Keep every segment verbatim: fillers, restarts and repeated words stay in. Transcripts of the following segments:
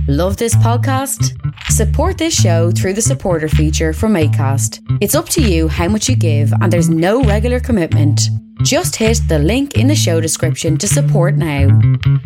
Love this podcast? Support this show through the supporter feature from Acast. It's up to you how much you give and there's no regular commitment. Just hit the link in the show description to support now.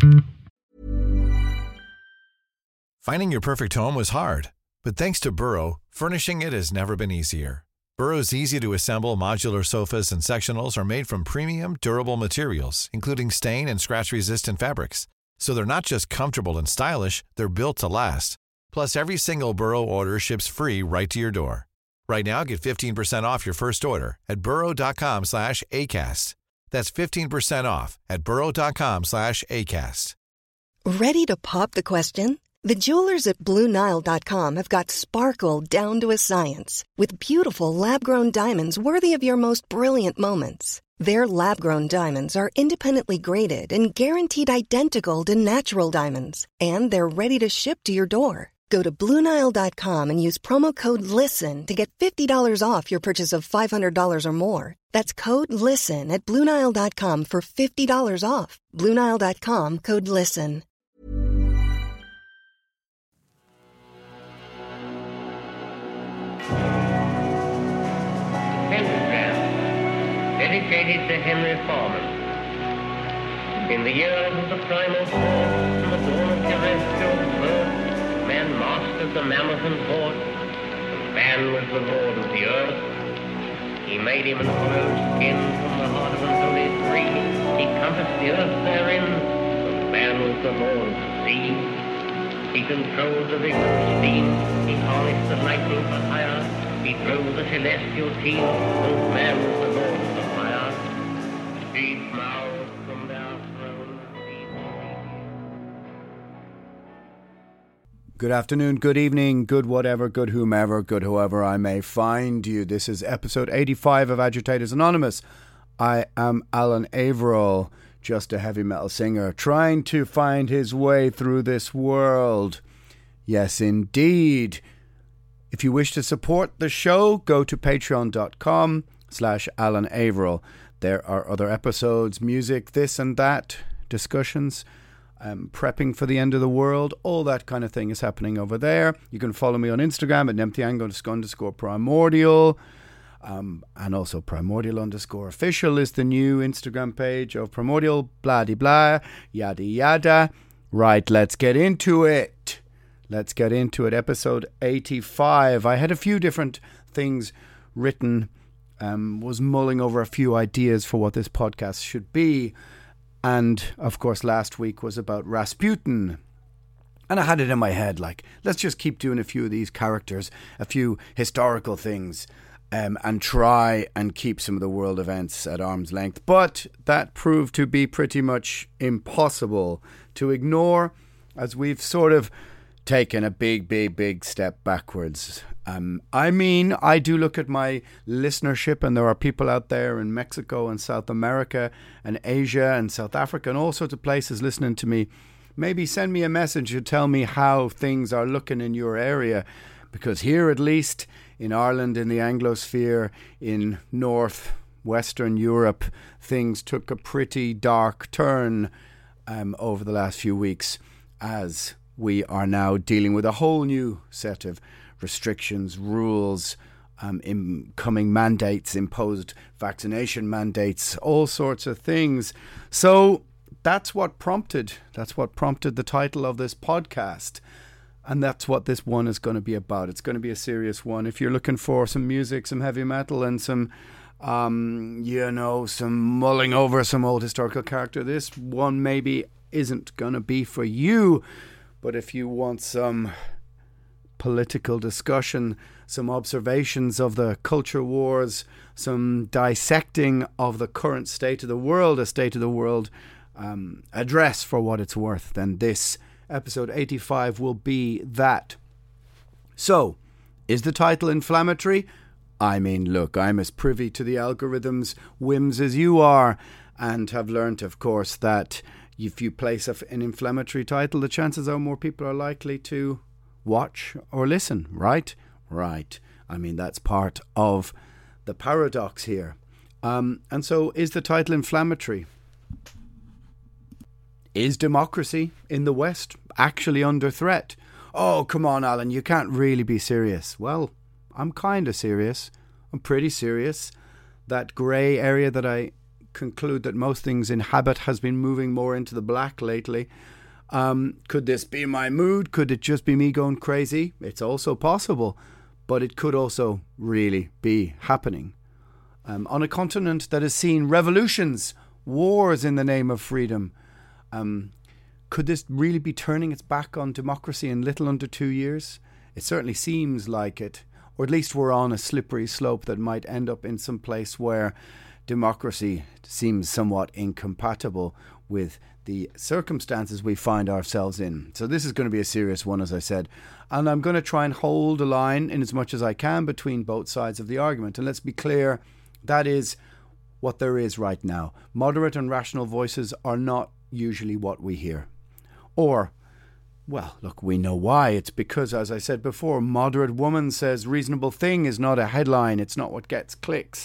Finding your perfect home was hard, but thanks to Burrow, furnishing it has never been easier. Burrow's easy-to-assemble modular sofas and sectionals are made from premium, durable materials, including stain and scratch-resistant fabrics. So they're not just comfortable and stylish, they're built to last. Plus, every single Burrow order ships free right to your door. Right now, get fifteen percent off your first order at burrow.com slash ACAST. That's fifteen percent off at burrow.com slash ACAST. Ready to pop the question? The jewelers at Blue Nile dot com have got sparkle down to a science with beautiful lab-grown diamonds worthy of your most brilliant moments. Their lab-grown diamonds are independently graded and guaranteed identical to natural diamonds, and they're ready to ship to your door. Go to Blue Nile dot com and use promo code LISTEN to get fifty dollars off your purchase of five hundred dollars or more. That's code LISTEN at Blue Nile dot com for fifty dollars off. Blue Nile dot com, code LISTEN. Dedicated to Henry Foreman. In the years of the primal force and the dawn of terrestrial birth, man mastered the mammoth and horse, and man was the lord of the earth. He made him an hollow skin from the heart of an holy tree. He compassed the earth therein, and man was the lord of the sea. He controlled the vigorous steam, he harnessed the lightning for hire, he drove the celestial team, and man was the lord of the fire. Deep mouths from their thrones. Good afternoon, good evening, good whatever, good whomever, good whoever I may find you. This is episode eighty-five of Agitators Anonymous. I am Alan Averill, just a heavy metal singer, trying to find his way through this world. Yes, indeed. If you wish to support the show, go to patreon.com slash Alan Averill. There are other episodes, music, this and that, discussions, um, prepping for the end of the world. All that kind of thing is happening over there. You can follow me on Instagram at nemptyango underscore primordial. Um, and also primordial underscore official is the new Instagram page of Primordial, blah de blah, yada yada. Right, let's get into it. Let's get into it. Episode eighty-five. I had a few different things written, um, was mulling over a few ideas for what this podcast should be. And, of course, last week was about Rasputin. And I had it in my head, like, let's just keep doing a few of these characters, a few historical things, um, and try and keep some of the world events at arm's length. But that proved to be pretty much impossible to ignore, as we've sort of taken a big, big, big step backwards. Um, I mean, I do look at my listenership, and there are people out there in Mexico and South America and Asia and South Africa and all sorts of places listening to me. Maybe send me a message to tell me how things are looking in your area, because here, at least in Ireland, in the Anglosphere, in North Western Europe, things took a pretty dark turn um, over the last few weeks, as we are now dealing with a whole new set of restrictions, rules, um, incoming mandates, imposed vaccination mandates, all sorts of things. So that's what prompted, that's what prompted the title of this podcast. And that's what this one is going to be about. It's going to be a serious one. If you're looking for some music, some heavy metal, and some, um, you know, some mulling over some old historical character, this one maybe isn't going to be for you. But if you want some political discussion, some observations of the culture wars, some dissecting of the current state of the world, a state of the world um, address for what it's worth, then this episode eighty-five will be that. So, is the title inflammatory? I mean, look, I'm as privy to the algorithm's whims as you are, and have learnt, of course, that if you place an inflammatory title, the chances are more people are likely to watch or listen, right? Right. I mean, that's part of the paradox here. Um, and so, is the title inflammatory? Is democracy in the West actually under threat? Oh, come on, Alan, you can't really be serious. Well, I'm kind of serious. I'm pretty serious. That grey area that I conclude that most things inhabit has been moving more into the black lately. Um, could this be my mood? Could it just be me going crazy? It's also possible, but it could also really be happening. Um, on a continent that has seen revolutions, wars in the name of freedom, um, could this really be turning its back on democracy in little under two years? It certainly seems like it, or at least we're on a slippery slope that might end up in some place where democracy seems somewhat incompatible with the circumstances we find ourselves in. So this is going to be a serious one, as I said. And I'm going to try and hold a line in as much as I can between both sides of the argument. And let's be clear, that is what there is right now. Moderate and rational voices are not usually what we hear. Or, well, look, we know why. It's because, as I said before, moderate woman says reasonable thing is not a headline. It's not what gets clicks.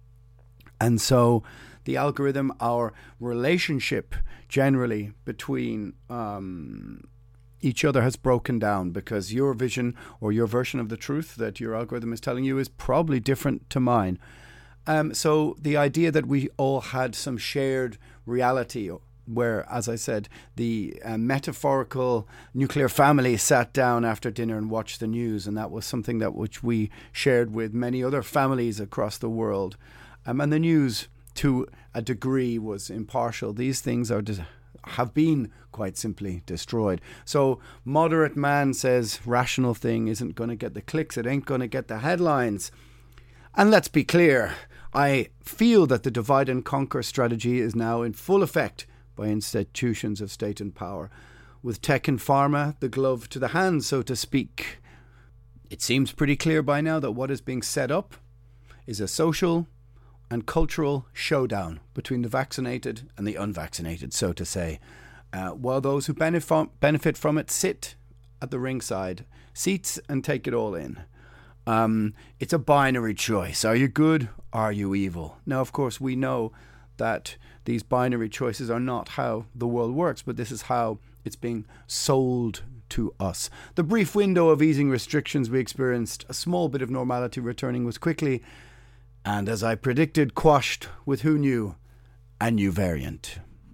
And so the algorithm, our relationship generally between um, each other has broken down, because your vision or your version of the truth that your algorithm is telling you is probably different to mine. Um, so the idea that we all had some shared reality where, as I said, the uh, metaphorical nuclear family sat down after dinner and watched the news, and that was something that which we shared with many other families across the world. Um, and the news, to a degree, was impartial. These things are dis- have been quite simply destroyed. So moderate man says rational thing isn't going to get the clicks. It ain't going to get the headlines. And let's be clear, I feel that the divide and conquer strategy is now in full effect by institutions of state and power. With tech and pharma, the glove to the hand, so to speak. It seems pretty clear by now that what is being set up is a social and cultural showdown between the vaccinated and the unvaccinated, so to say, uh, while those who benefit from it sit at the ringside seats and take it all in. Um, it's a binary choice. Are you good? Are you evil? Now, of course, we know that these binary choices are not how the world works, but this is how it's being sold to us. The brief window of easing restrictions we experienced, a small bit of normality returning, was quickly, and as I predicted, quashed with who knew, a new variant.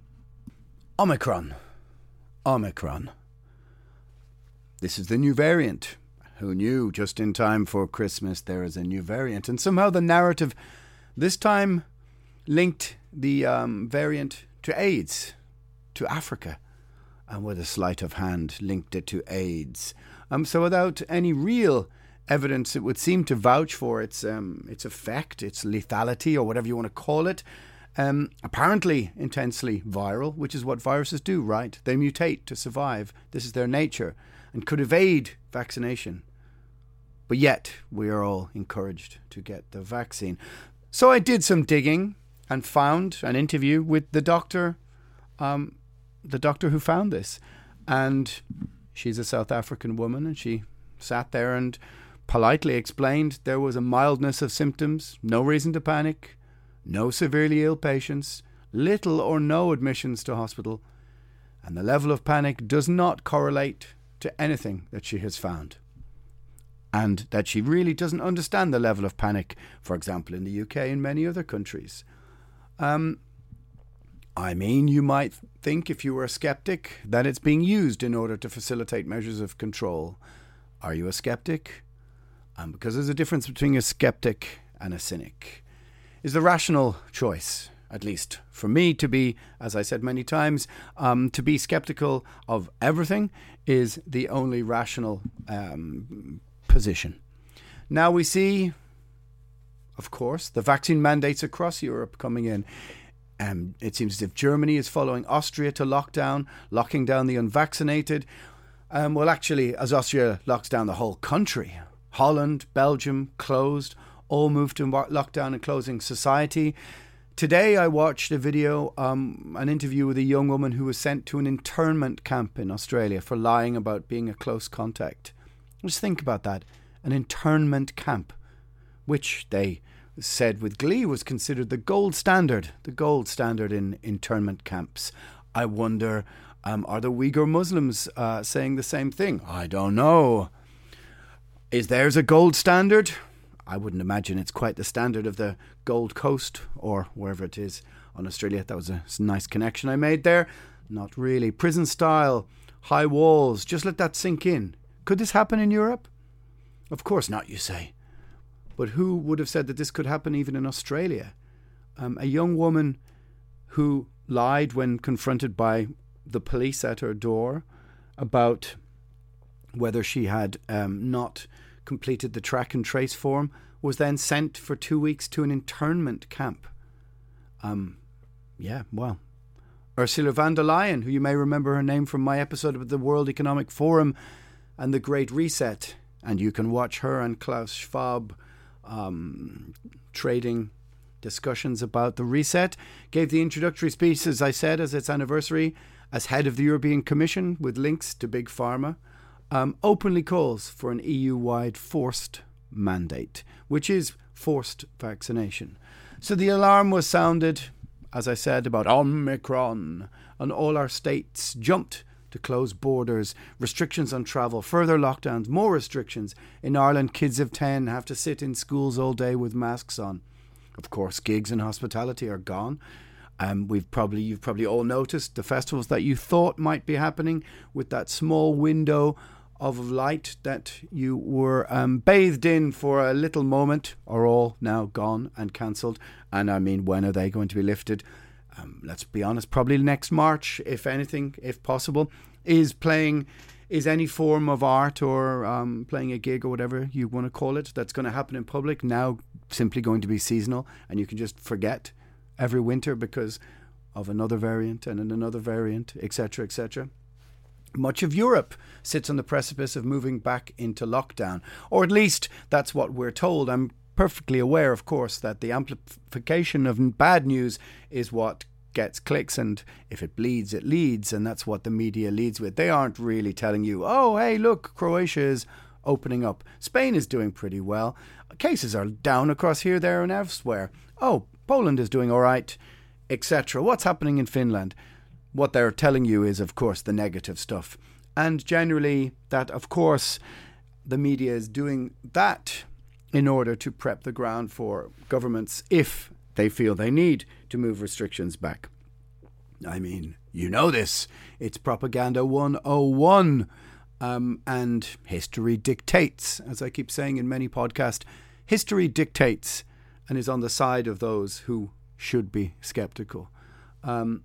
Omicron. Omicron. This is the new variant. Who knew? Just in time for Christmas there is a new variant. And somehow the narrative this time linked the um, variant to AIDS, to Africa, and with a sleight of hand linked it to AIDS. Um, so without any real evidence, it would seem to vouch for its um, its effect, its lethality, or whatever you want to call it. Um, apparently intensely viral, which is what viruses do, right? They mutate to survive. This is their nature, and could evade vaccination. But yet, we are all encouraged to get the vaccine. So I did some digging and found an interview with the doctor, um, the doctor who found this. And she's a South African woman, and she sat there and politely explained there was a mildness of symptoms, no reason to panic, no severely ill patients, little or no admissions to hospital, and the level of panic does not correlate to anything that she has found. And that she really doesn't understand the level of panic, for example, in the U K and many other countries. Um, I mean, you might think, if you were a skeptic, that it's being used in order to facilitate measures of control. Are you a skeptic? Um, because there's a difference between a skeptic and a cynic. Is the rational choice, at least for me, to be, as I said many times, um, to be skeptical of everything is the only rational um, position. Now we see, of course, the vaccine mandates across Europe coming in. Um, it seems as if Germany is following Austria to lockdown, locking down the unvaccinated. Um, well, actually, as Austria locks down the whole country, Holland, Belgium, closed, all moved to lockdown and closing society. Today I watched a video, um, an interview with a young woman who was sent to an internment camp in Australia for lying about being a close contact. Just think about that. An internment camp, which they said with glee was considered the gold standard, the gold standard in internment camps. I wonder Um, are the Uyghur Muslims uh, saying the same thing? I don't know. Is theirs a gold standard? I wouldn't imagine it's quite the standard of the Gold Coast or wherever it is on Australia. That was a nice connection I made there. Not really. Prison style, high walls. Just let that sink in. Could this happen in Europe? Of course not, you say. But who would have said that this could happen even in Australia? Um, a young woman who lied when confronted by the police at her door about whether she had um, not completed the track and trace form was then sent for two weeks to an internment camp. Um, yeah, well, Ursula von der Leyen, who you may remember her name from my episode of the World Economic Forum and the Great Reset, and you can watch her and Klaus Schwab um, trading discussions about the reset, gave the introductory speech, as I said, as its anniversary, as head of the European Commission with links to Big Pharma, um, openly calls for an E U-wide forced mandate, which is forced vaccination. So the alarm was sounded, as I said, about Omicron, and all our states jumped to close borders, restrictions on travel, further lockdowns, more restrictions. In Ireland, kids of ten have to sit in schools all day with masks on. Of course, gigs and hospitality are gone. Um, we've probably you've probably all noticed the festivals that you thought might be happening with that small window of light that you were um, bathed in for a little moment are all now gone and cancelled. And I mean, when are they going to be lifted? Um, let's be honest, probably next March, if anything, if possible. Is playing, is any form of art or um, playing a gig or whatever you want to call it that's going to happen in public now simply going to be seasonal, and you can just forget every winter because of another variant and another variant, et cetera, et cetera. Much of Europe sits on the precipice of moving back into lockdown, or at least that's what we're told. I'm perfectly aware, of course, that the amplification of bad news is what gets clicks, and if it bleeds, it leads, and that's what the media leads with. They aren't really telling you, oh, hey, look, Croatia is opening up. Spain is doing pretty well. Cases are down across here, there, and elsewhere. Oh, Poland is doing all right, et cetera. What's happening in Finland? What they're telling you is, of course, the negative stuff. And generally, that, of course, the media is doing that in order to prep the ground for governments if they feel they need to move restrictions back. I mean, you know this. It's Propaganda one oh one. Um, and history dictates, as I keep saying in many podcasts, history dictates and is on the side of those who should be skeptical. Um,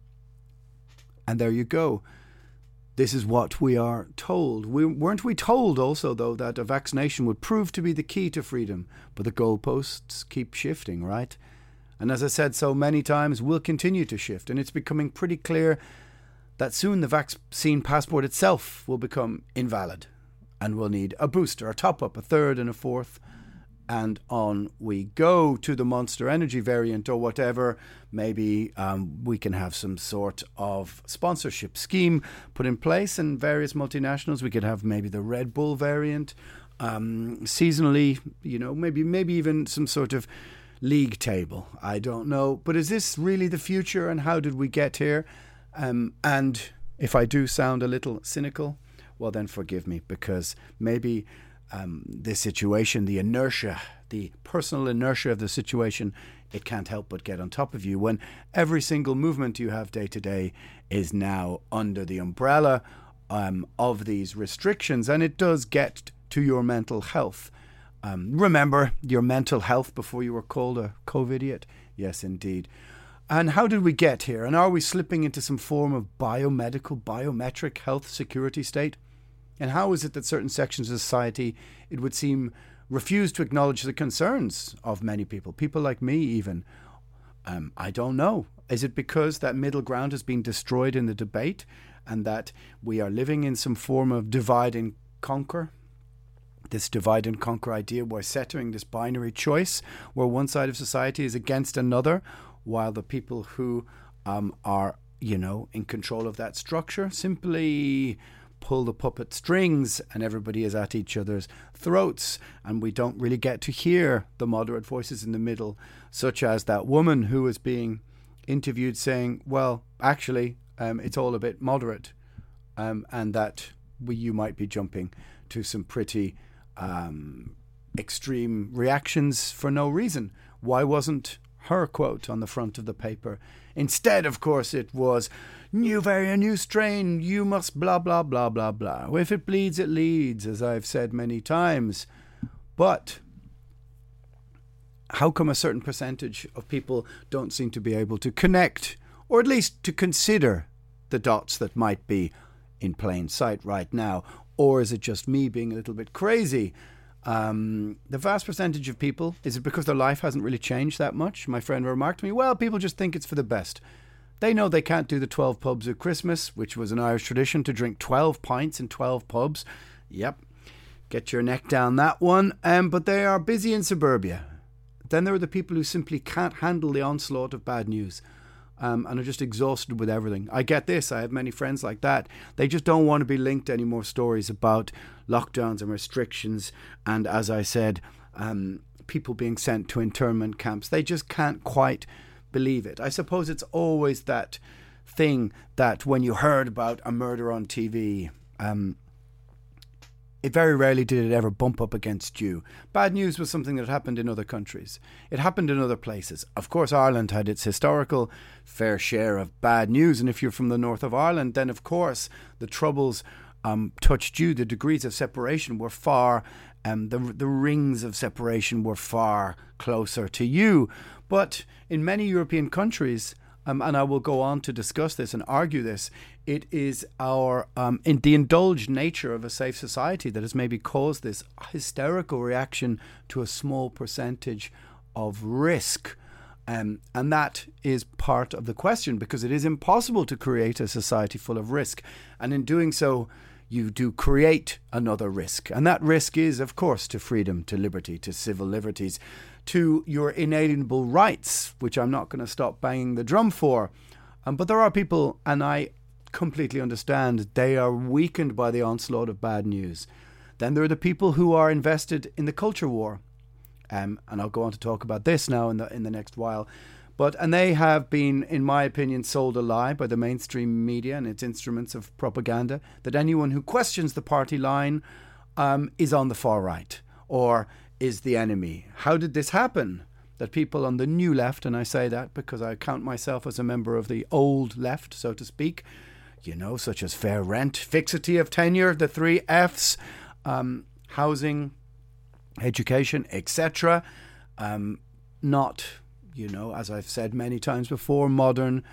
and there you go. This is what we are told. We, weren't we told also, though, that a vaccination would prove to be the key to freedom? But the goalposts keep shifting, right? And as I said so many times, will continue to shift. And it's becoming pretty clear that soon the vaccine passport itself will become invalid and we'll need a booster, a top-up, a third and a fourth. And on we go to the Monster Energy variant or whatever. Maybe um, we can have some sort of sponsorship scheme put in place, and various multinationals. We could have maybe the Red Bull variant, um, seasonally, you know, maybe maybe even some sort of league table. I don't know. But is this really the future, and how did we get here? Um, and if I do sound a little cynical, well then forgive me, because maybe um, this situation, the inertia, the personal inertia of the situation, it can't help but get on top of you when every single movement you have day to day is now under the umbrella um, of these restrictions, and it does get to your mental health. Um, remember your mental health before you were called a COVID-idiot? Yes, indeed. And how did we get here? And are we slipping into some form of biomedical, biometric health security state? And how is it that certain sections of society, it would seem, refuse to acknowledge the concerns of many people, people like me even? Um, I don't know. Is it because that middle ground has been destroyed in the debate and that we are living in some form of divide and conquer? This divide and conquer idea, we're settling this binary choice where one side of society is against another, while the people who um, are, you know, in control of that structure simply pull the puppet strings and everybody is at each other's throats, and we don't really get to hear the moderate voices in the middle, such as that woman who was being interviewed saying, well, actually, um, it's all a bit moderate. um, and that we, you might be jumping to some pretty um, extreme reactions for no reason. Why wasn't her quote on the front of the paper? Instead, of course, it was, new variant, new strain, you must blah, blah, blah, blah, blah. If it bleeds, it leads, as I've said many times. But how come a certain percentage of people don't seem to be able to connect, or at least to consider the dots that might be in plain sight right now? Or is it just me being a little bit crazy? Um, the vast percentage of people, is it because their life hasn't really changed that much? My friend remarked to me, well, people just think it's for the best. They know they can't do the twelve pubs at Christmas, which was an Irish tradition to drink twelve pints in twelve pubs. Yep, get your neck down that one. Um, but they are busy in suburbia. Then there are the people who simply can't handle the onslaught of bad news. Um, and are just exhausted with everything. I get this. I have many friends like that. They just don't want to be linked to any more stories about lockdowns and restrictions. And as I said, um, people being sent to internment camps. They just can't quite believe it. I suppose it's always that thing that when you heard about a murder on T V, um, it very rarely did it ever bump up against you. Bad news was something that happened in other countries. It happened in other places. Of course, Ireland had its historical fair share of bad news. And if you're from the north of Ireland, then of course the troubles um, touched you. The degrees of separation were far, um, the, the rings of separation were far closer to you. But in many European countries, Um, and I will go on to discuss this and argue this, it is our um, in the indulged nature of a safe society that has maybe caused this hysterical reaction to a small percentage of risk. Um, and that is part of the question, because it is impossible to create a society full of risk. And in doing so, you do create another risk. And that risk is, of course, to freedom, to liberty, to civil liberties, to your inalienable rights, which I'm not going to stop banging the drum for. Um, but there are people, and I completely understand, they are weakened by the onslaught of bad news. Then there are the people who are invested in the culture war. Um, and I'll go on to talk about this now in the in the next while. But and they have been, in my opinion, sold a lie by the mainstream media and its instruments of propaganda that anyone who questions the party line um, is on the far right or is the enemy. How did this happen? That people on the new left, and I say that because I count myself as a member of the old left, so to speak, you know, such as fair rent, fixity of tenure, the three Fs, um, housing, education, et cetera. Um, not, you know, as I've said many times before, modern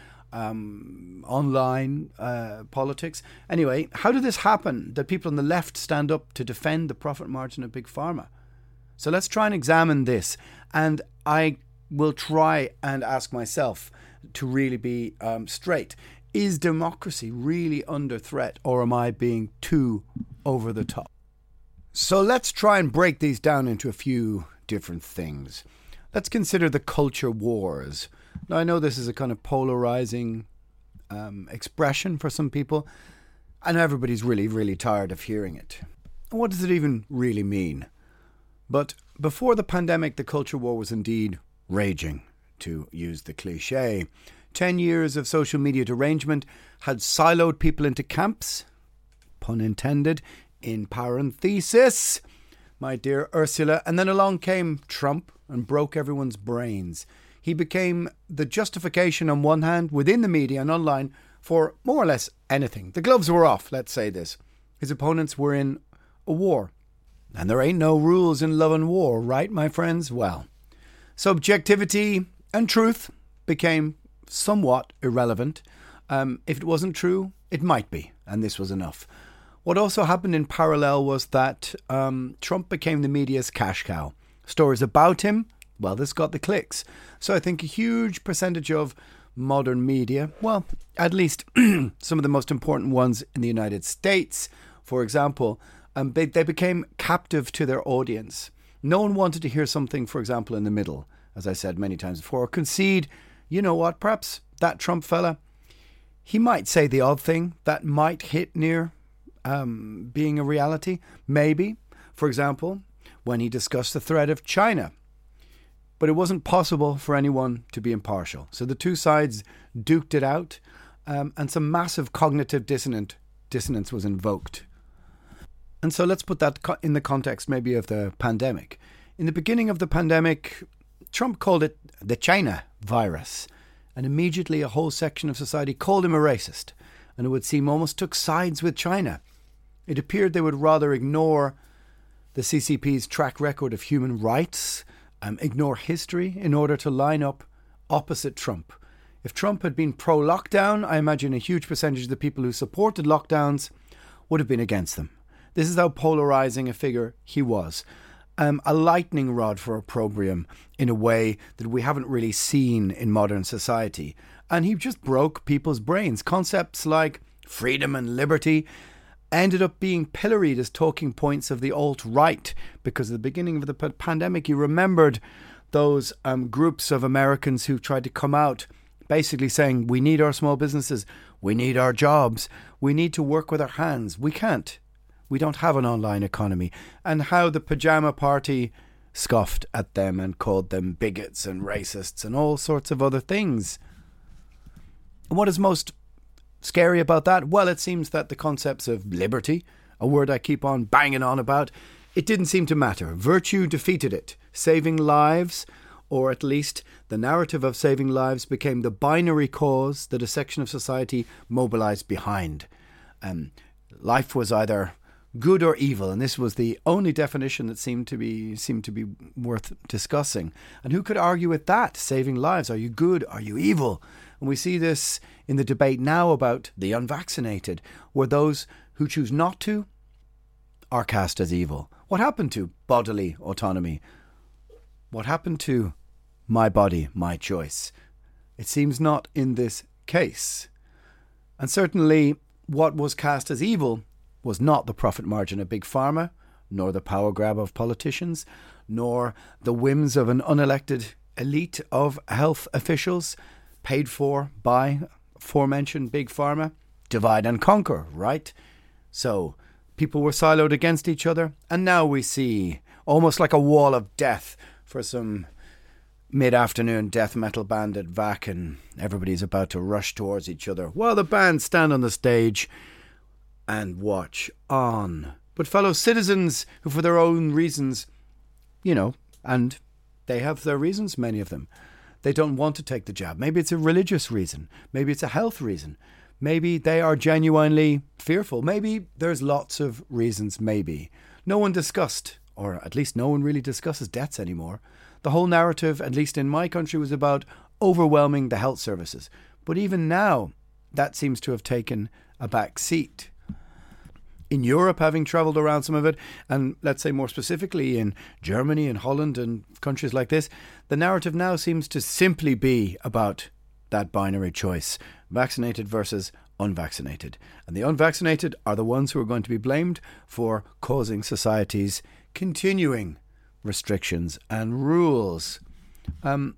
um, online uh, politics. Anyway, how did this happen that people on the left stand up to defend the profit margin of Big Pharma? So let's try and examine this. And I will try and ask myself to really be um, straight. Is democracy really under threat, or am I being too over the top? So let's try and break these down into a few different things. Let's consider the culture wars. Now, I know this is a kind of polarizing um, expression for some people, and everybody's really, really tired of hearing it. What does it even really mean? But before the pandemic, the culture war was indeed raging, to use the cliche. Ten years of social media derangement had siloed people into camps, pun intended, in parenthesis, my dear Ursula. And then along came Trump and broke everyone's brains. He became the justification on one hand within the media and online for more or less anything. The gloves were off, let's say this. His opponents were in a war. And there ain't no rules in love and war, right, my friends? Well, subjectivity and truth became somewhat irrelevant. Um, if it wasn't true, it might be, and this was enough. What also happened in parallel was that um, Trump became the media's cash cow. Stories about him, well, this got the clicks. So I think a huge percentage of modern media, well, at least some of the most important ones in the United States, for example, um, they, they became captive to their audience. No one wanted to hear something, for example, in the middle, as I said many times before, or concede, you know what, perhaps that Trump fella, he might say the odd thing that might hit near um, being a reality. Maybe, for example, when he discussed the threat of China. But it wasn't possible for anyone to be impartial. So the two sides duked it out, um, and some massive cognitive dissonance dissonance was invoked. And so let's put that in the context maybe of the pandemic. In the beginning of the pandemic, Trump called it the China virus. And immediately a whole section of society called him a racist. And it would seem almost took sides with China. It appeared they would rather ignore the C C P's track record of human rights, um, ignore history in order to line up opposite Trump. If Trump had been pro-lockdown, I imagine a huge percentage of the people who supported lockdowns would have been against them. This is how polarising a figure he was. Um, a lightning rod for opprobrium in a way that we haven't really seen in modern society. And he just broke people's brains. Concepts like freedom and liberty ended up being pilloried as talking points of the alt-right, because at the beginning of the p- pandemic, you remembered those um, groups of Americans who tried to come out basically saying, we need our small businesses, we need our jobs, we need to work with our hands. We can't. We don't have an online economy. And how the pajama party scoffed at them and called them bigots and racists and all sorts of other things. And what is most scary about that? Well, it seems that the concepts of liberty, a word I keep on banging on about, it didn't seem to matter. Virtue defeated it. Saving lives, or at least the narrative of saving lives, became the binary cause that a section of society mobilised behind. Um, life was either good or evil, and this was the only definition that seemed to be seemed to be worth discussing. And who could argue with that? Saving lives. Are you good? Are you evil? And we see this in the debate now about the unvaccinated, where those who choose not to are cast as evil. What happened to bodily autonomy? What happened to my body, my choice? It seems not in this case. And certainly what was cast as evil was not the profit margin of Big Pharma, nor the power grab of politicians, nor the whims of an unelected elite of health officials paid for by aforementioned Big Pharma. Divide and conquer, right? So people were siloed against each other, and now we see almost like a wall of death for some mid-afternoon death metal band at V A C, and everybody's about to rush towards each other while the band stand on the stage and watch on. But fellow citizens who, for their own reasons, you know, and they have their reasons, many of them, they don't want to take the jab. Maybe it's a religious reason. Maybe it's a health reason. Maybe they are genuinely fearful. Maybe there's lots of reasons, maybe. No one discussed, or at least no one really discusses deaths anymore. The whole narrative, at least in my country, was about overwhelming the health services. But even now, that seems to have taken a back seat. In Europe, having travelled around some of it, and let's say more specifically in Germany and Holland and countries like this, the narrative now seems to simply be about that binary choice, vaccinated versus unvaccinated. And the unvaccinated are the ones who are going to be blamed for causing society's continuing restrictions and rules. Um,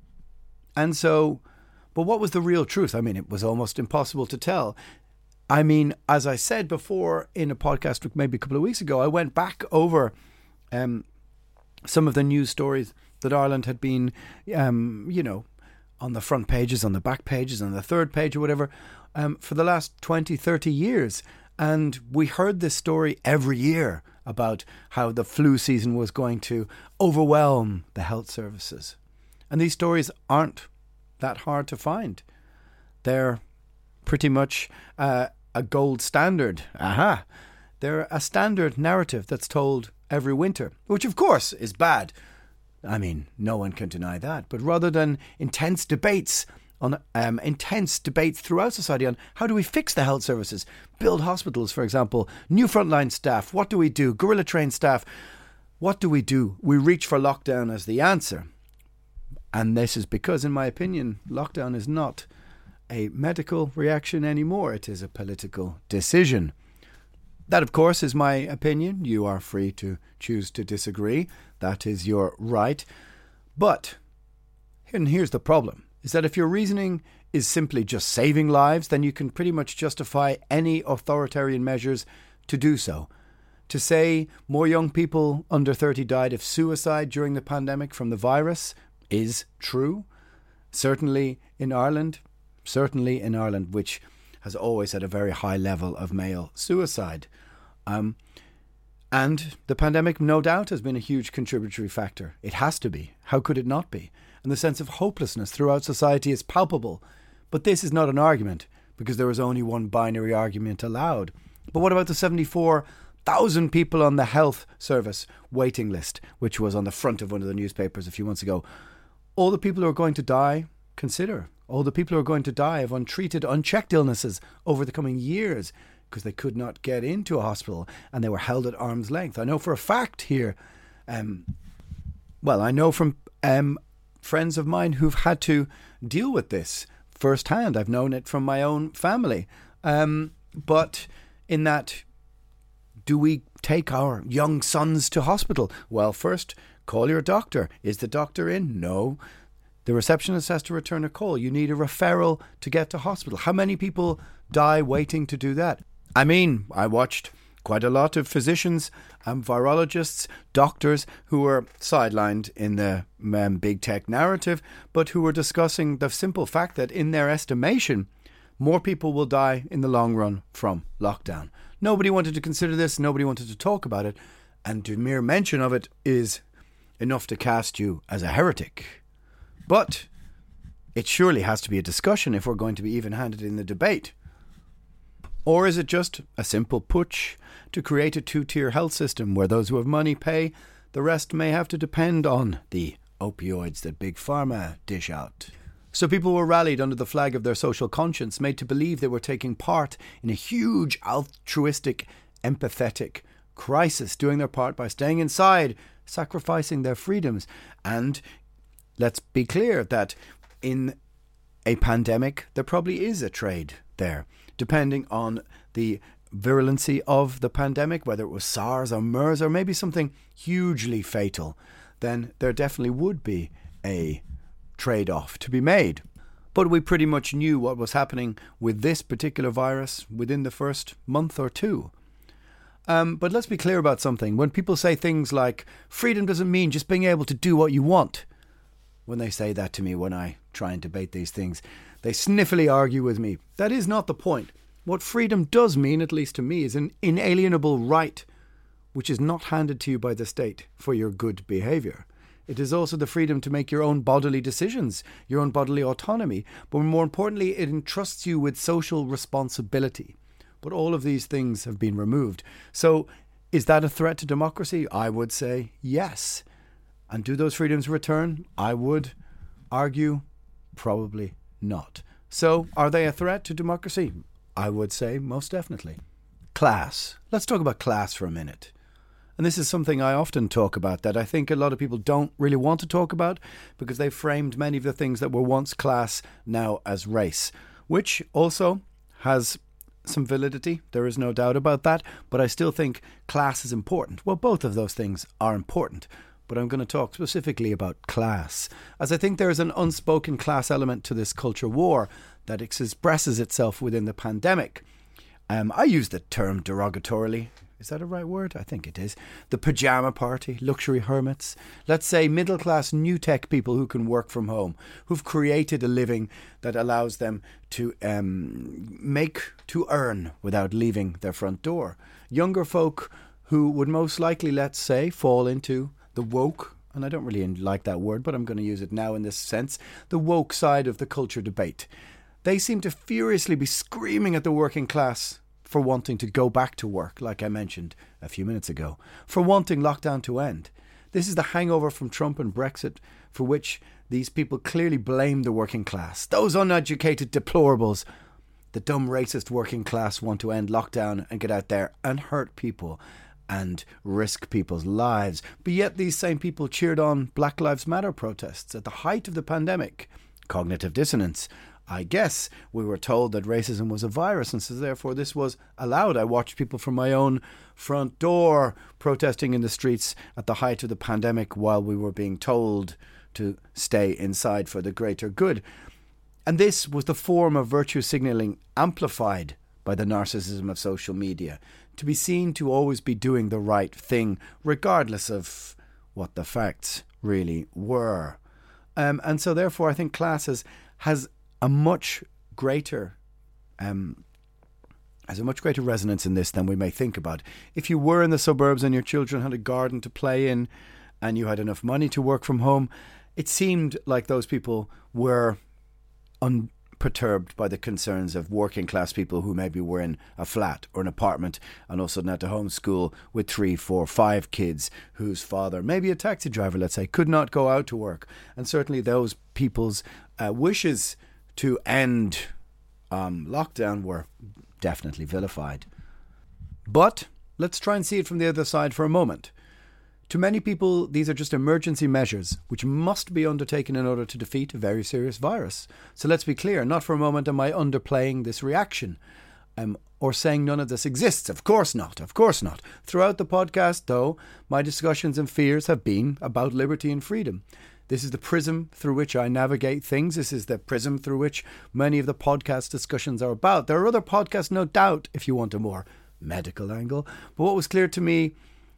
and so, but what was the real truth? I mean, it was almost impossible to tell. I mean, as I said before in a podcast maybe a couple of weeks ago, I went back over um, some of the news stories that Ireland had been, um, you know, on the front pages, on the back pages, on the third page or whatever, um, for the last twenty, thirty years. And we heard this story every year about how the flu season was going to overwhelm the health services. And these stories aren't that hard to find. They're pretty much uh, a gold standard. Aha! They're a standard narrative that's told every winter, which of course is bad. I mean, no one can deny that. But rather than intense debates on um, intense debates throughout society on how do we fix the health services, build hospitals, for example, new frontline staff, what do we do, guerrilla trained staff, what do we do? We reach for lockdown as the answer. And this is because, in my opinion, lockdown is not a medical reaction anymore. It is a political decision. That, of course, is my opinion. You are free to choose to disagree. That is your right. But, and here's the problem, is that if your reasoning is simply just saving lives, then you can pretty much justify any authoritarian measures to do so. To say more young people under thirty died of suicide during the pandemic from the virus is true. Certainly in Ireland, certainly in Ireland, which has always had a very high level of male suicide. Um, and the pandemic, no doubt, has been a huge contributory factor. It has to be. How could it not be? And the sense of hopelessness throughout society is palpable. But this is not an argument, because there is only one binary argument allowed. But what about the seventy-four thousand people on the health service waiting list, which was on the front of one of the newspapers a few months ago? All the people who are going to die, consider. All the people who are going to die of untreated, unchecked illnesses over the coming years because they could not get into a hospital and they were held at arm's length. I know for a fact here, um, well, I know from um, friends of mine who've had to deal with this firsthand. I've known it from my own family. Um, but in that, do we take our young sons to hospital? Well, first, call your doctor. Is the doctor in? No. The receptionist has to return a call. You need a referral to get to hospital. How many people die waiting to do that? I mean, I watched quite a lot of physicians, um, virologists, doctors who were sidelined in the um, big tech narrative, but who were discussing the simple fact that in their estimation, more people will die in the long run from lockdown. Nobody wanted to consider this. Nobody wanted to talk about it. And the mere mention of it is enough to cast you as a heretic. But it surely has to be a discussion if we're going to be even-handed in the debate. Or is it just a simple putsch to create a two-tier health system where those who have money pay, the rest may have to depend on the opioids that Big Pharma dish out? So people were rallied under the flag of their social conscience, made to believe they were taking part in a huge altruistic, empathetic crisis, doing their part by staying inside, sacrificing their freedoms. And let's be clear that in a pandemic, there probably is a trade there, depending on the virulency of the pandemic, whether it was SARS or MERS or maybe something hugely fatal, then there definitely would be a trade-off to be made. But we pretty much knew what was happening with this particular virus within the first month or two. Um, but let's be clear about something. When people say things like, freedom doesn't mean just being able to do what you want, when they say that to me when I try and debate these things, they sniffily argue with me. That is not the point. What freedom does mean, at least to me, is an inalienable right, which is not handed to you by the state for your good behaviour. It is also the freedom to make your own bodily decisions, your own bodily autonomy, but more importantly, it entrusts you with social responsibility. But all of these things have been removed. So is that a threat to democracy? I would say yes. And do those freedoms return? I would argue probably not. So are they a threat to democracy? I would say most definitely. Class. Let's talk about class for a minute. And this is something I often talk about that I think a lot of people don't really want to talk about because they've framed many of the things that were once class now as race, which also has some validity. There is no doubt about that. But I still think class is important. Well, both of those things are important. But I'm going to talk specifically about class, as I think there is an unspoken class element to this culture war that expresses itself within the pandemic. Um, I use the term derogatorily. Is that a right word? I think it is. The pyjama party, luxury hermits, let's say middle-class new tech people who can work from home, who've created a living that allows them to um, make, to earn without leaving their front door. Younger folk who would most likely, let's say, fall into the woke, and I don't really like that word, but I'm going to use it now in this sense, the woke side of the culture debate. They seem to furiously be screaming at the working class for wanting to go back to work, like I mentioned a few minutes ago, for wanting lockdown to end. This is the hangover from Trump and Brexit, for which these people clearly blame the working class. Those uneducated deplorables, the dumb racist working class, want to end lockdown and get out there and hurt people and risk people's lives. But yet these same people cheered on Black Lives Matter protests at the height of the pandemic. Cognitive dissonance. I guess we were told that racism was a virus, and so therefore this was allowed. I watched people from my own front door protesting in the streets at the height of the pandemic while we were being told to stay inside for the greater good. And this was the form of virtue signalling amplified by the narcissism of social media, to be seen to always be doing the right thing, regardless of what the facts really were. Um, and so therefore I think class has, has a much greater um, has a much greater resonance in this than we may think about. If you were in the suburbs and your children had a garden to play in and you had enough money to work from home, it seemed like those people were unperturbed by the concerns of working class people who maybe were in a flat or an apartment and also had to homeschool with three, four, five kids whose father, maybe a taxi driver, let's say, could not go out to work. And certainly those people's uh, wishes to end um, lockdown were definitely vilified. But let's try and see it from the other side for a moment. To many people, these are just emergency measures which must be undertaken in order to defeat a very serious virus. So let's be clear, not for a moment am I underplaying this reaction um, or saying none of this exists. Of course not, of course not. Throughout the podcast, though, my discussions and fears have been about liberty and freedom. This is the prism through which I navigate things. This is the prism through which many of the podcast discussions are about. There are other podcasts, no doubt, if you want a more medical angle. But what was clear to me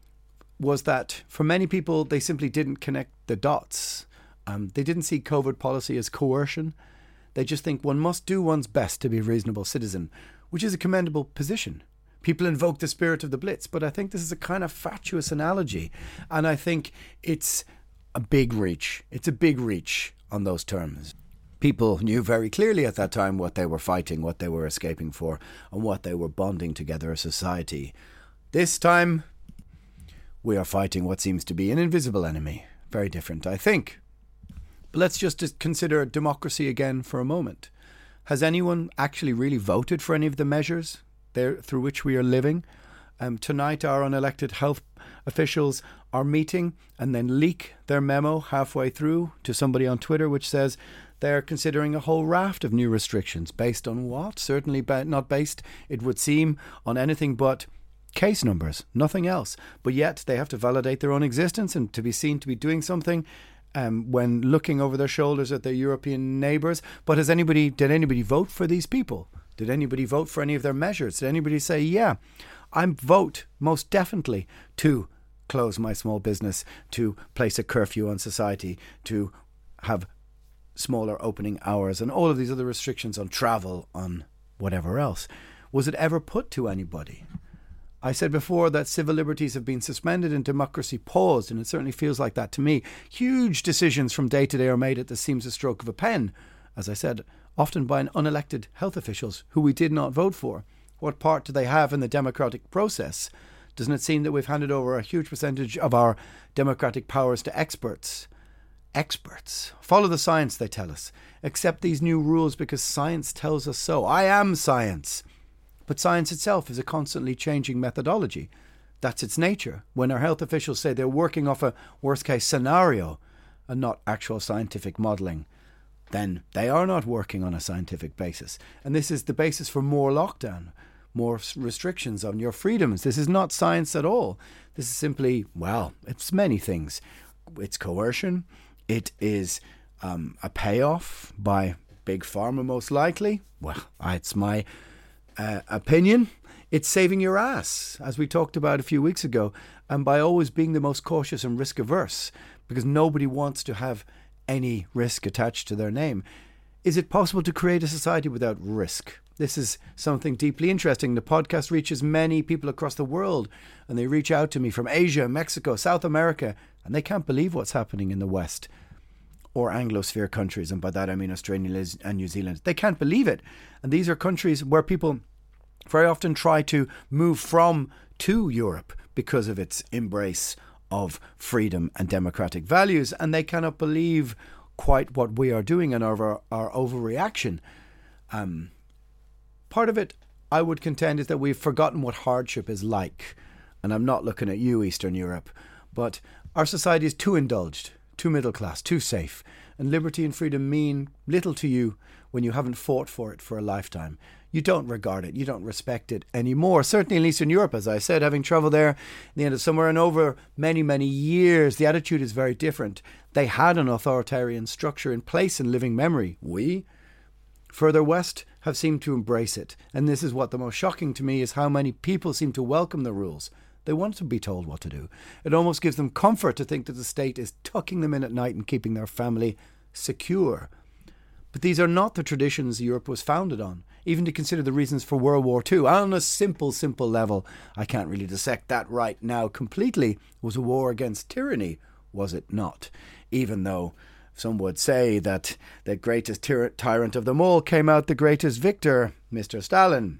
was that for many people, they simply didn't connect the dots. Um, they didn't see COVID policy as coercion. They just think one must do one's best to be a reasonable citizen, which is a commendable position. People invoke the spirit of the Blitz, but I think this is a kind of fatuous analogy. And I think it's a big reach. It's a big reach on those terms. People knew very clearly at that time what they were fighting, what they were escaping for, and what they were bonding together as society. This time, we are fighting what seems to be an invisible enemy. Very different, I think. But let's just consider democracy again for a moment. Has anyone actually really voted for any of the measures there through which we are living? Um, tonight, our unelected health officials are meeting and then leak their memo halfway through to somebody on Twitter, which says they're considering a whole raft of new restrictions. Based on what? Certainly ba- not based, it would seem, on anything but case numbers, nothing else. But yet they have to validate their own existence and to be seen to be doing something um, when looking over their shoulders at their European neighbours. But has anybody, did anybody vote for these people? Did anybody vote for any of their measures? Did anybody say, yeah, I vote most definitely to close my small business, to place a curfew on society, to have smaller opening hours and all of these other restrictions on travel, on whatever else? Was it ever put to anybody? I said before that civil liberties have been suspended and democracy paused, and it certainly feels like that to me. Huge decisions from day to day are made at the seems a stroke of a pen, as I said, often by an unelected health officials who we did not vote for. What part do they have in the democratic process? Doesn't it seem that we've handed over a huge percentage of our democratic powers to experts? Experts. Follow the science, they tell us. Accept these new rules because science tells us so. I am science. But science itself is a constantly changing methodology. That's its nature. When our health officials say they're working off a worst-case scenario and not actual scientific modelling, then they are not working on a scientific basis. And this is the basis for more lockdown, more restrictions on your freedoms. This is not science at all. This is simply, well, it's many things. It's coercion. It is um, a payoff by Big Pharma, most likely. Well, it's my uh, opinion. It's saving your ass, as we talked about a few weeks ago, and by always being the most cautious and risk averse, because nobody wants to have any risk attached to their name. Is it possible to create a society without risk? This is something deeply interesting. The podcast reaches many people across the world, and they reach out to me from Asia, Mexico, South America, and they can't believe what's happening in the West or Anglosphere countries, and by that I mean Australia and New Zealand. They can't believe it. And these are countries where people very often try to move from to Europe because of its embrace of freedom and democratic values, and they cannot believe quite what we are doing and our, our overreaction. Um, part of it, I would contend, is that we've forgotten what hardship is like. And I'm not looking at you, Eastern Europe, but our society is too indulged, too middle class, too safe. And liberty and freedom mean little to you when you haven't fought for it for a lifetime. You don't regard it, you don't respect it anymore. Certainly in Eastern Europe, as I said, having travelled there in the end of summer and over many, many years, the attitude is very different. They had an authoritarian structure in place in living memory. We, further west, have seemed to embrace it. And this is what the most shocking to me is how many people seem to welcome the rules. They want to be told what to do. It almost gives them comfort to think that the state is tucking them in at night and keeping their family secure. But these are not the traditions Europe was founded on. Even to consider the reasons for World War Two, on a simple, simple level, I can't really dissect that right now completely, was a war against tyranny, was it not? Even though some would say that the greatest tyr- tyrant of them all came out the greatest victor, Mister Stalin.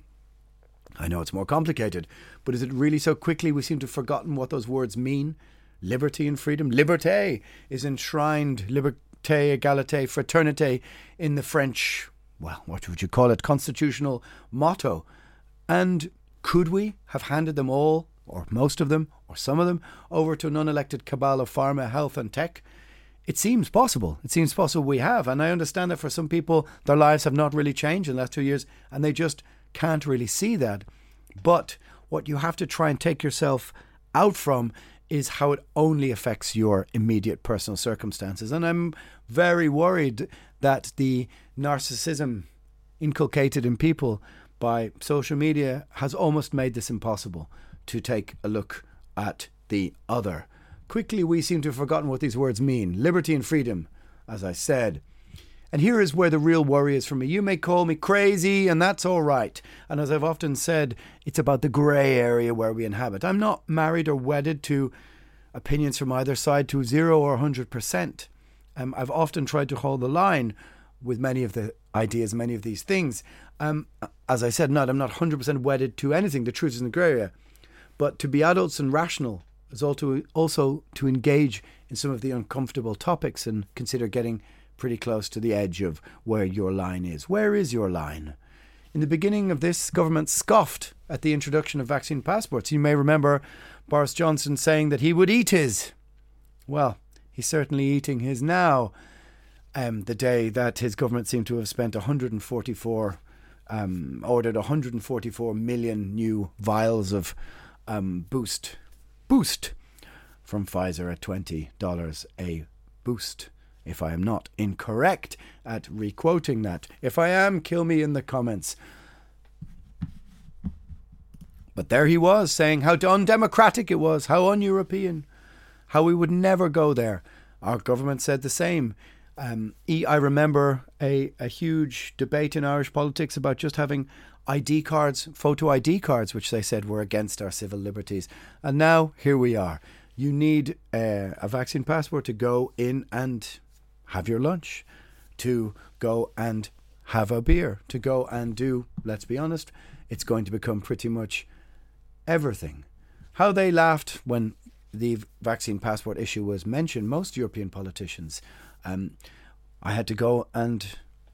I know it's more complicated, but is it really so quickly we seem to have forgotten what those words mean? Liberty and freedom. Liberté is enshrined, liberté, égalité, fraternité in the French, well, what would you call it, constitutional motto. And could we have handed them all, or most of them, or some of them, over to an unelected cabal of pharma, health and tech? It seems possible. It seems possible we have. And I understand that for some people, their lives have not really changed in the last two years, and they just can't really see that. But what you have to try and take yourself out from is how it only affects your immediate personal circumstances. And I'm very worried that the narcissism inculcated in people by social media has almost made this impossible to take a look at the other. Quickly, we seem to have forgotten what these words mean. Liberty and freedom, as I said. And here is where the real worry is for me. You may call me crazy, and that's all right. And as I've often said, it's about the grey area where we inhabit. I'm not married or wedded to opinions from either side to zero or one hundred percent. Um, I've often tried to hold the line with many of the ideas, many of these things. Um, as I said, not I'm not one hundred percent wedded to anything. The truth is in the grey area. But to be adults and rational is also, also to engage in some of the uncomfortable topics and consider getting pretty close to the edge of where your line is. Where is your line? In the beginning of this, government scoffed at the introduction of vaccine passports. You may remember Boris Johnson saying that he would eat his. Well, he's certainly eating his now. Um, the day that his government seemed to have spent one hundred forty-four, um, ordered one hundred forty-four million new vials of um, boost, boost from Pfizer at twenty dollars a boost. If I am not incorrect at requoting that. If I am, kill me in the comments. But there he was, saying how undemocratic it was, how un-European, how we would never go there. Our government said the same. Um, I remember a, a huge debate in Irish politics about just having I D cards, photo I D cards, which they said were against our civil liberties. And now, here we are. You need uh, a vaccine passport to go in and have your lunch, to go and have a beer, to go and do, let's be honest, it's going to become pretty much everything. How they laughed when the vaccine passport issue was mentioned, most European politicians. Um, I had to go and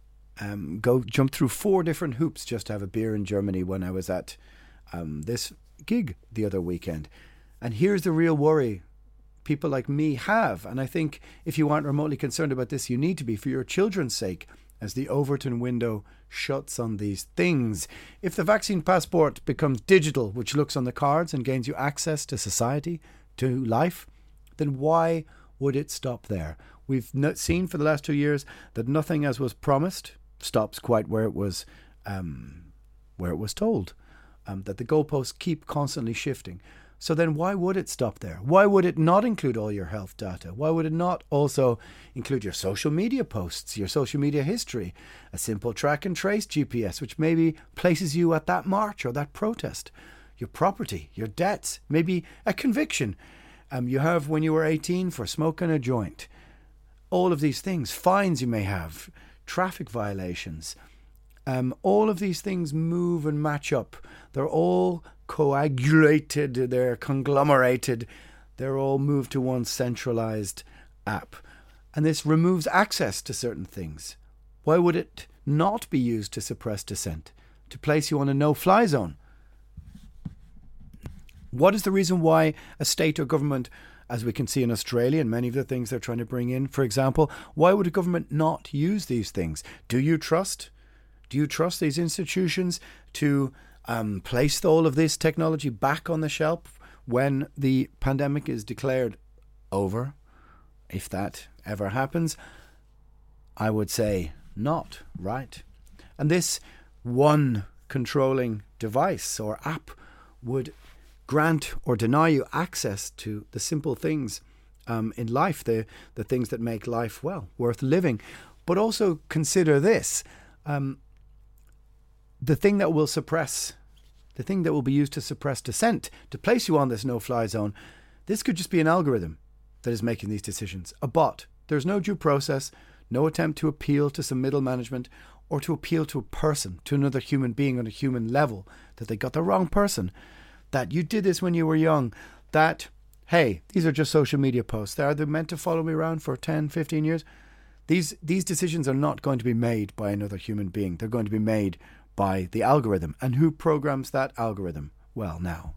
um, go jump through four different hoops just to have a beer in Germany when I was at um, this gig the other weekend. And here's the real worry people like me have, and I think if you aren't remotely concerned about this, you need to be for your children's sake, as the Overton window shuts on these things. If the vaccine passport becomes digital, which looks on the cards and gains you access to society, to life, then why would it stop there? We've not seen for the last two years that nothing as was promised stops quite where it was um, where it was told, um, that the goalposts keep constantly shifting. So then why would it stop there? Why would it not include all your health data? Why would it not also include your social media posts, your social media history, a simple track and trace G P S, which maybe places you at that march or that protest, your property, your debts, maybe a conviction um, you have when you were eighteen for smoking a joint. All of these things, fines you may have, traffic violations, um, all of these things move and match up. They're all coagulated, they're conglomerated, they're all moved to one centralized app. And this removes access to certain things. Why would it not be used to suppress dissent, to place you on a no-fly zone? What is the reason why a state or government, as we can see in Australia and many of the things they're trying to bring in, for example, why would a government not use these things? Do you trust? Do you trust these institutions to Um, place all of this technology back on the shelf when the pandemic is declared over? If that ever happens, I would say not, right? And this one controlling device or app would grant or deny you access to the simple things um, in life, the, the things that make life, well, worth living. But also consider this. Um, the thing that will suppress, the thing that will be used to suppress dissent, to place you on this no-fly zone, this could just be an algorithm that is making these decisions. A bot. There's no due process, no attempt to appeal to some middle management or to appeal to a person, to another human being on a human level, that they got the wrong person, that you did this when you were young, that, hey, these are just social media posts. Are they meant to follow me around for ten, fifteen years? These these decisions are not going to be made by another human being. They're going to be made by the algorithm. And who programs that algorithm? Well, now.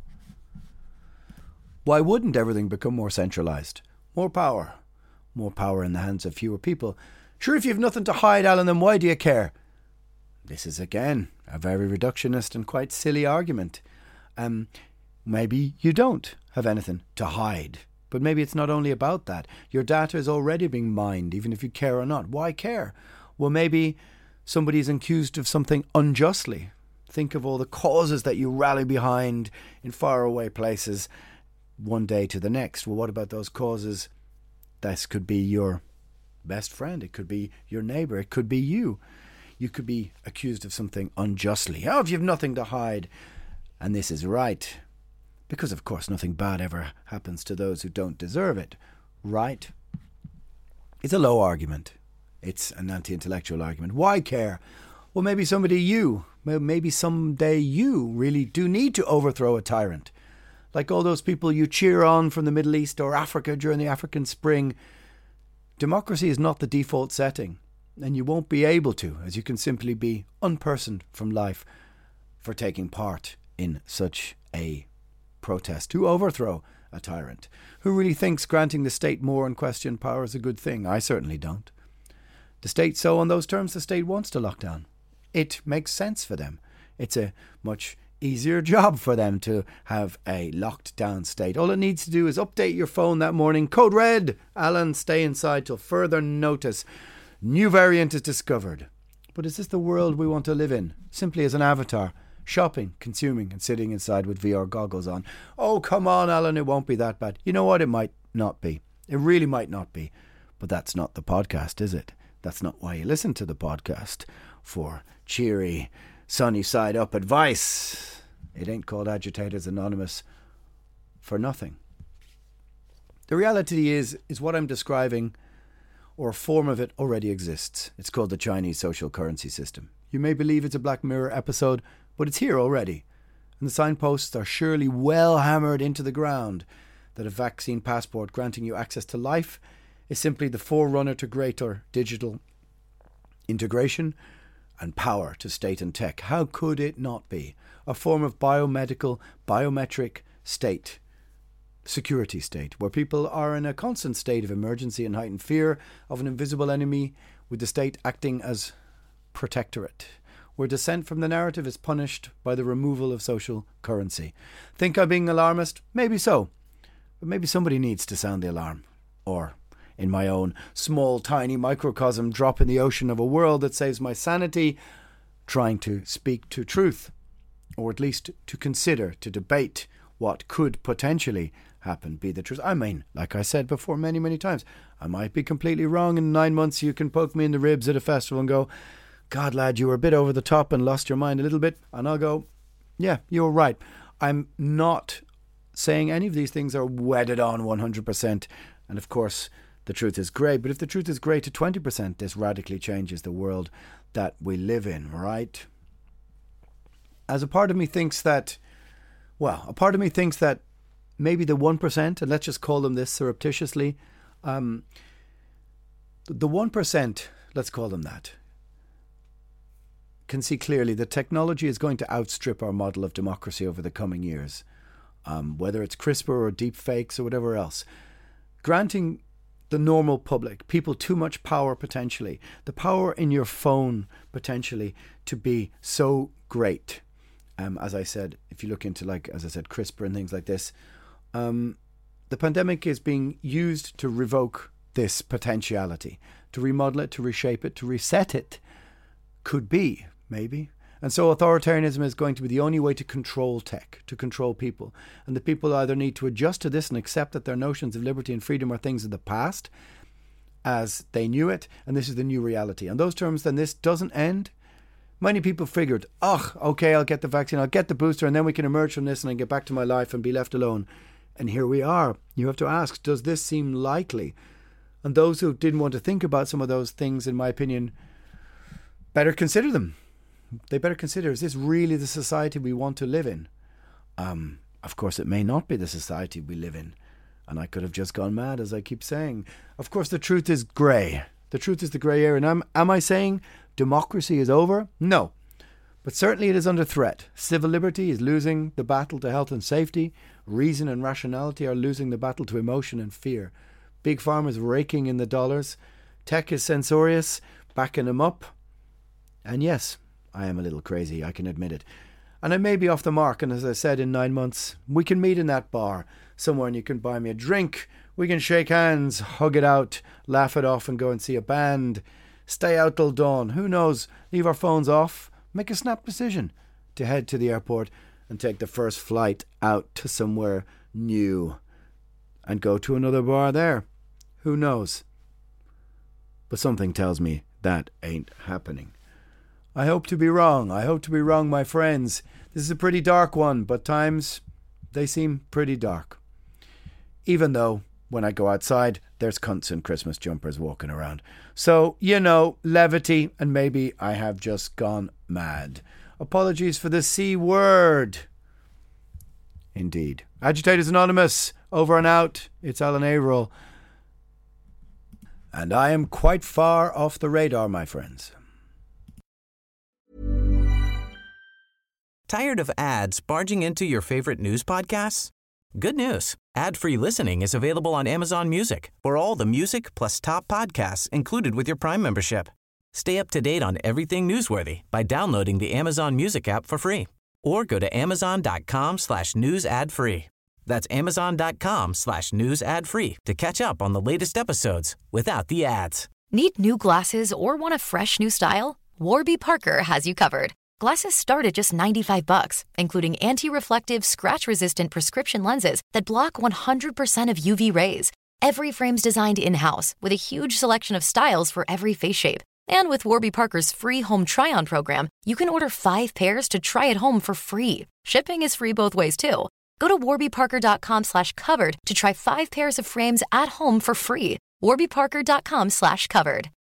Why wouldn't everything become more centralised? More power. More power in the hands of fewer people. Sure, if you've nothing to hide, Alan, then why do you care? This is, again, a very reductionist and quite silly argument. Um, maybe you don't have anything to hide. But maybe it's not only about that. Your data is already being mined, even if you care or not. Why care? Well, maybe somebody is accused of something unjustly. Think of all the causes that you rally behind in faraway places one day to the next. Well, what about those causes? This could be your best friend. It could be your neighbour. It could be you. You could be accused of something unjustly. Oh, if you've nothing to hide. And this is right. Because, of course, nothing bad ever happens to those who don't deserve it. Right? It's a low argument. It's an anti-intellectual argument. Why care? Well, maybe somebody you, maybe someday you really do need to overthrow a tyrant. Like all those people you cheer on from the Middle East or Africa during the African Spring. Democracy is not the default setting. And you won't be able to, as you can simply be unpersoned from life for taking part in such a protest to overthrow a tyrant. Who really thinks granting the state more unquestioned power is a good thing? I certainly don't. The state, so on those terms, the state wants to lock down. It makes sense for them. It's a much easier job for them to have a locked down state. All it needs to do is update your phone that morning. Code red, Alan, stay inside till further notice. New variant is discovered. But is this the world we want to live in? Simply as an avatar, shopping, consuming and sitting inside with V R goggles on. Oh, come on, Alan, it won't be that bad. You know what? It might not be. It really might not be. But that's not the podcast, is it? That's not why you listen to the podcast. For cheery, sunny side up advice. It ain't called Agitators Anonymous for nothing. The reality is, is what I'm describing, or a form of it, already exists. It's called the Chinese social currency system. You may believe it's a Black Mirror episode, but it's here already. And the signposts are surely well hammered into the ground that a vaccine passport granting you access to life is simply the forerunner to greater digital integration and power to state and tech. How could it not be? A form of biomedical, biometric state, security state, where people are in a constant state of emergency and heightened fear of an invisible enemy, with the state acting as protectorate, where dissent from the narrative is punished by the removal of social currency. Think I'm being alarmist? Maybe so. But maybe somebody needs to sound the alarm. Or, in my own small, tiny microcosm, drop in the ocean of a world that saves my sanity, trying to speak to truth, or at least to consider, to debate what could potentially happen, be the truth. I mean, like I said before many, many times, I might be completely wrong. In nine months you can poke me in the ribs at a festival and go, God, lad, you were a bit over the top and lost your mind a little bit. And I'll go, yeah, you're right. I'm not saying any of these things are wedded on one hundred percent. And of course, the truth is grey. But if the truth is grey to twenty percent, this radically changes the world that we live in, right? As a part of me thinks that, well, a part of me thinks that maybe the one percent, and let's just call them this surreptitiously, um, the one percent, let's call them that, can see clearly that technology is going to outstrip our model of democracy over the coming years, um, whether it's CRISPR or deep fakes or whatever else. Granting the normal public, people too much power potentially, the power in your phone potentially to be so great. Um, as I said, if you look into, like, as I said, CRISPR and things like this, um, the pandemic is being used to revoke this potentiality, to remodel it, to reshape it, to reset it. Could be, maybe. And so authoritarianism is going to be the only way to control tech, to control people. And the people either need to adjust to this and accept that their notions of liberty and freedom are things of the past, as they knew it, and this is the new reality. On those terms, then this doesn't end. Many people figured, oh, okay, I'll get the vaccine, I'll get the booster, and then we can emerge from this and I can get back to my life and be left alone. And here we are. You have to ask, does this seem likely? And those who didn't want to think about some of those things, in my opinion, better consider them. They better consider, is this really the society we want to live in? Um, of course, it may not be the society we live in. And I could have just gone mad, as I keep saying. Of course, the truth is grey. The truth is the grey area. And am, am I saying democracy is over? No. But certainly it is under threat. Civil liberty is losing the battle to health and safety. Reason and rationality are losing the battle to emotion and fear. Big Pharma is raking in the dollars. Tech is censorious, backing them up. And yes, I am a little crazy, I can admit it. And I may be off the mark, and as I said, in nine months, we can meet in that bar somewhere and you can buy me a drink. We can shake hands, hug it out, laugh it off and go and see a band. Stay out till dawn. Who knows? Leave our phones off. Make a snap decision to head to the airport and take the first flight out to somewhere new and go to another bar there. Who knows? But something tells me that ain't happening. I hope to be wrong. I hope to be wrong, my friends. This is a pretty dark one, but times, they seem pretty dark. Even though, when I go outside, there's cunts in Christmas jumpers walking around. So, you know, levity, and maybe I have just gone mad. Apologies for the C word. Indeed. Agitators Anonymous, over and out. It's Alan Averill. And I am quite far off the radar, my friends. Tired of ads barging into your favorite news podcasts? Good news. Ad-free listening is available on Amazon Music for all the music plus top podcasts included with your Prime membership. Stay up to date on everything newsworthy by downloading the Amazon Music app for free or go to amazon.com slash news ad free. That's amazon.com slash news ad free to catch up on the latest episodes without the ads. Need new glasses or want a fresh new style? Warby Parker has you covered. Glasses start at just ninety-five bucks, including anti-reflective, scratch-resistant prescription lenses that block one hundred percent of U V rays. Every frame's designed in-house with a huge selection of styles for every face shape. And with Warby Parker's free home try-on program, you can order five pairs to try at home for free. Shipping is free both ways, too. Go to warbyparker.com slash covered to try five pairs of frames at home for free. warbyparker.com slash covered.